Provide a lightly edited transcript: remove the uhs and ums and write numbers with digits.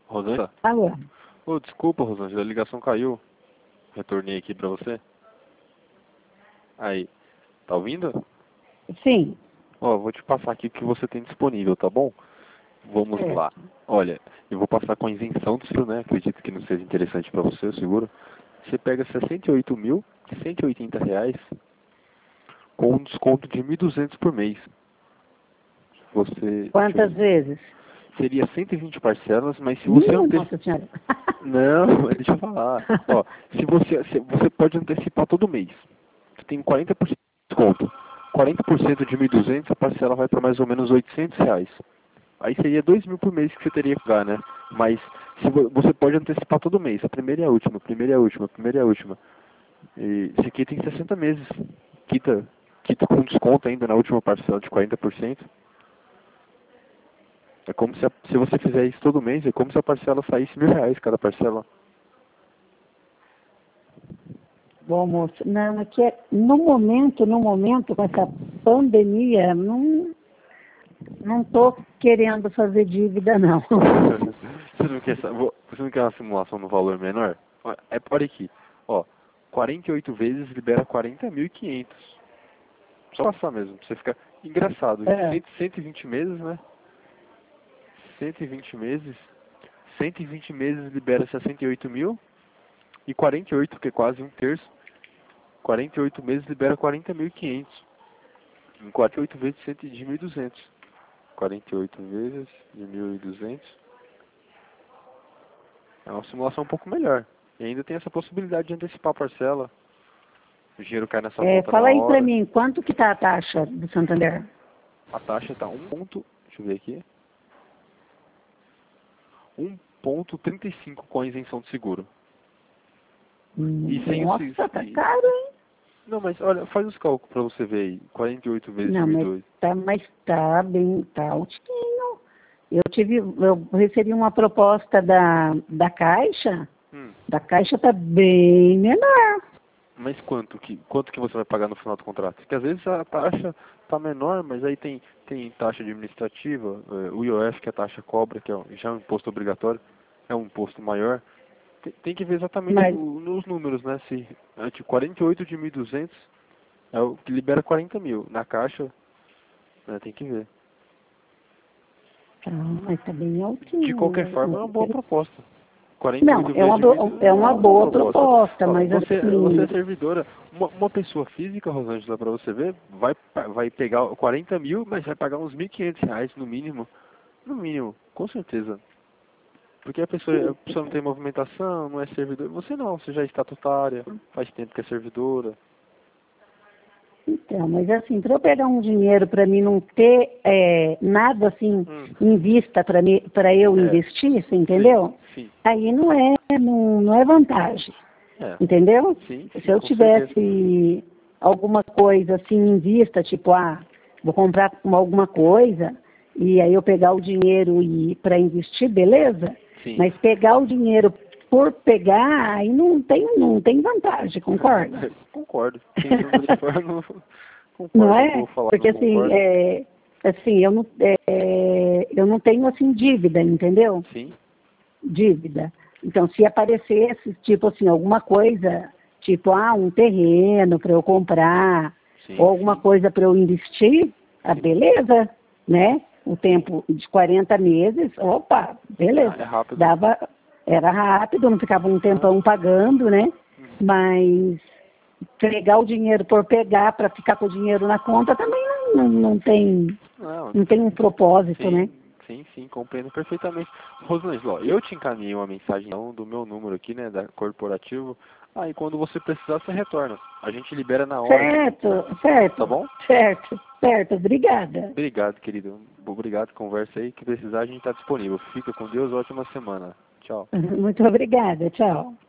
Rosângela? Alô? Ô, desculpa, Rosângela, a ligação caiu. Retornei aqui pra você. Aí, tá ouvindo? Sim. Ó, vou te passar aqui o que você tem disponível, tá bom? Vamos É. lá. Olha, eu vou passar com a isenção do seguro, né? Acredito que não seja interessante pra você o seguro. Você pega R$ 68.180 com um desconto de 1.200 por mês. Você... Quantas vezes? Seria 120 parcelas, mas se você Nossa Senhora. Não, deixa eu falar. Ó, se você pode antecipar todo mês. Você tem 40% de desconto. 40% de 1.200, a parcela vai para mais ou menos R$ 800. Aí seria 2.000 por mês que você teria que pagar, né? Mas se você pode antecipar todo mês. A primeira e a última, a primeira e a última, a primeira e a última. E esse aqui tem 60 meses. Quita com desconto ainda na última parcela de 40%. É como se você fizer isso todo mês, é como se a parcela saísse R$ 1.000 cada parcela. Bom, moço, não, é que no momento, com essa pandemia, não tô querendo fazer dívida, não. Você não quer uma simulação no valor menor? É por aqui. Ó, 48 vezes libera 40.500. Só passar mesmo, pra você ficar engraçado. É. 120 meses, né? 120 meses. 120 meses libera 68 mil. E 48, que é quase um terço. 48 meses libera 40.500. Em 48 vezes de 1.200. 48 vezes de 1.200. É uma simulação um pouco melhor. E ainda tem essa possibilidade de antecipar a parcela. O dinheiro cai nessa conta na Fala aí pra hora. mim, quanto que tá a taxa do Santander? A taxa está deixa eu ver aqui. 1,35 com a isenção de seguro. E sem o Nossa, tá caro, hein? Não, mas olha, faz os cálculos pra você ver aí. 48 vezes Não, mas 1.200. tá bem, tá altinho. Eu recebi uma proposta da Caixa. Da Caixa tá bem menor. Mas quanto que você vai pagar no final do contrato? Porque às vezes a taxa tá menor, mas aí tem taxa administrativa, o IOF que a taxa cobra, que já é um imposto obrigatório, é um imposto maior. Tem que ver exatamente Mas, nos números, né? Se de 48 de 1.200 é o que libera 40 mil. Na caixa, né, tem que ver. mas tá bem De qualquer altinho. forma, é uma boa proposta. Não, 48 vezes de é 1.200 é uma uma boa boa proposta. proposta, Ó, mas você é assim, servidora, uma pessoa física, Rosângela, para você ver, vai pegar 40 mil, mas vai pagar uns R$ 1.500 no mínimo. No mínimo, com certeza. Porque a pessoa não tem movimentação, não é servidora. Você não, você já é estatutária, faz tempo que é servidora. então, mas assim, para eu pegar um dinheiro para mim não ter nada assim em vista para eu investir, você entendeu? Sim, Aí não é vantagem, entendeu? sim, Se sim, eu com certeza. tivesse alguma coisa assim em vista, tipo, vou comprar alguma coisa, e aí eu pegar o dinheiro e para investir, beleza? Sim. Mas pegar o dinheiro por pegar, aí não tem vantagem, concorda? Concordo. Sem dúvida de forma, Não concordo. Não é? vou falar que Porque não assim, concordo. eu não tenho assim dívida, entendeu? Sim. Dívida. Então, se aparecesse, tipo assim, alguma coisa, tipo, um terreno para eu comprar, ou Sim, alguma sim. coisa para eu investir, beleza, né? O tempo de 40 meses, opa, beleza. É rápido. Era rápido, não ficava um tempão pagando, né? Mas pegar o dinheiro por pegar para ficar com o dinheiro na conta também não tem, Não, não tem um propósito, né? sim, compreendo perfeitamente. Rosângela, ó, eu te encaminhei uma mensagem do meu número aqui, né, da corporativo. Aí quando você precisar, você retorna. A gente libera na hora. Tá bom? Certo, obrigada. Obrigado, querido. Obrigado, conversa aí. Que precisar, a gente tá disponível. Fica com Deus, ótima semana. Tchau. Muito obrigada, tchau.